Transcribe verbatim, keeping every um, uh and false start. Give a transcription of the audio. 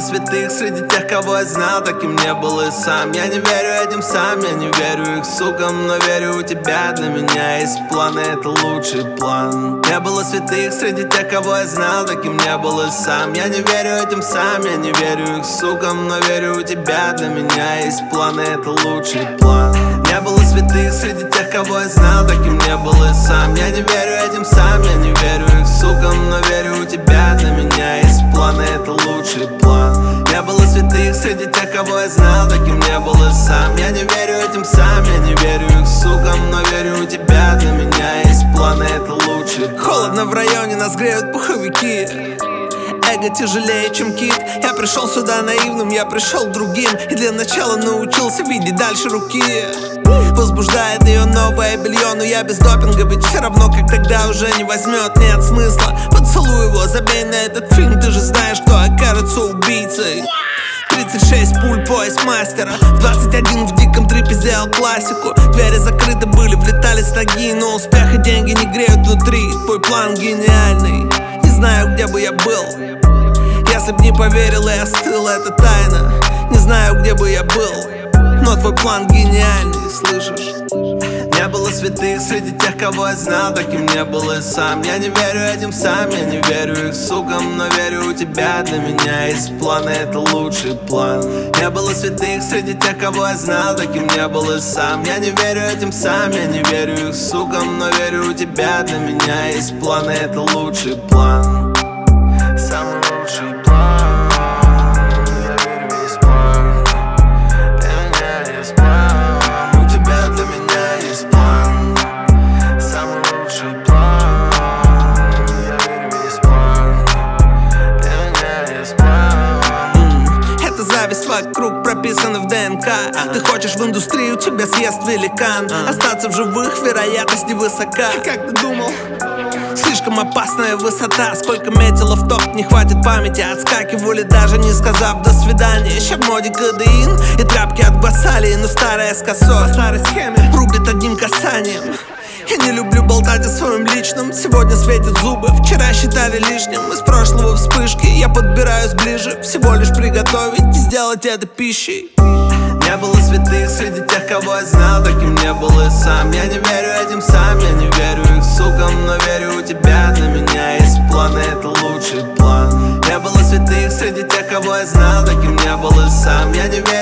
святых среди тех, кого я знал, таким не был и сам. Я не верю этим сам, я не верю их сукам, но верю у тебя. Для меня есть планы, это лучший план. Не было святых среди тех, кого я знал, таким не был и сам. Я не верю этим сам, я не верю их сукам, но верю у тебя. Для меня есть планы, это лучший план. Не было святых среди тех, кого я знал, таким не был и сам. Я не верю этим сам, я не верю их сукам, но верю у тебя. Для меня есть планы, это лучший план. Не было святых среди тех, кого я знал, таким не был и сам. Я не верю этим сам, я не верю их сукам, но верю у тебя. Для меня есть планы, это лучший план. Холодно в районе, нас греют пуховики. Эго тяжелее, чем кит. Я пришел сюда наивным, я пришел другим. И для начала научился видеть дальше руки. Возбуждает ее новое белье, но я без допинга, ведь все равно, как тогда, уже не возьмет. Нет смысла, поцелуй его, забей на этот фильм. Ты же знаешь, что окажется убийцей. Тридцать шесть пуль, пояс мастера. В двадцать один в диком трипе сделал классику. Двери закрыты были, влетали с ноги, но успех и деньги не греют внутри. Твой план гениальный, не знаю, где бы я был, если б не поверил и остыл, это тайна. Не знаю, где бы я был, но твой план гениальный, слышишь? Не было святых среди тех, кого я знал, таким не был и сам. Я не верю этим сам, я не верю их сукам, но верю у тебя. Для меня есть планы, это лучший план. Не было святых среди тех, кого я знал, таким не был и сам. Я не верю этим сам, я не верю их сукам, но верю у тебя. Для меня есть планы, это лучший план. Самый лучший план. Я верю, есть план. Для меня есть план. У тебя для меня есть план. Самый лучший план. Я верю, есть план. Для меня есть план. mm. Эта зависть вокруг прописана в ДНК. Ты хочешь в индустрию, тебя съест великан. Остаться в живых, вероятность невысока. Как ты думал? Слишком опасная высота. Сколько метило в топ, не хватит памяти. Отскакивали, даже не сказав до свидания. Еще в моде кодеин и тряпки от басалии, но старая с косой, по старой схеме, рубит одним касанием. Я не люблю болтать о своем личном. Сегодня светят зубы, вчера считали лишним. Из прошлого вспышки я подбираюсь ближе. Всего лишь приготовить и сделать это пищей. Не было святых среди тех, кого я знал, таким не был и сам. Я не верю этим сам, я не верю их сукам, но верю у тебя. Для меня есть планы, это лучший план. Не было святых среди тех, кого я знал, таким не был и сам. Я не верю